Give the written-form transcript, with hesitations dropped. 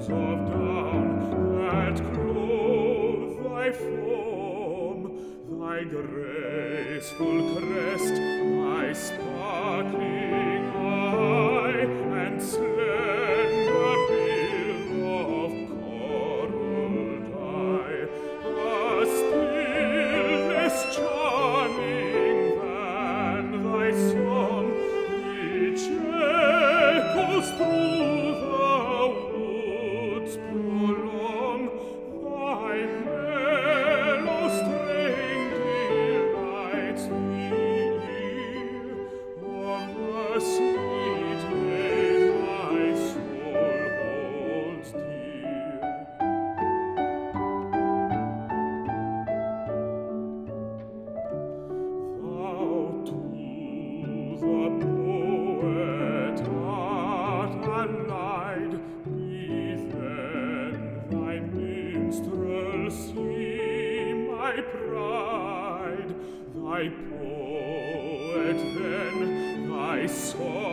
clouds of down that clothe thy form, thy graceful crest, thy sparkling eye, and slender bill of coral dye, a stillness charming than thy song, which echoes through the woods prolong. Thy mellow strain delights the ear of the sweet maid my soul holds dear. Thou to the poet art allied, be then thy minstrelsy my pride, thy poet then thy song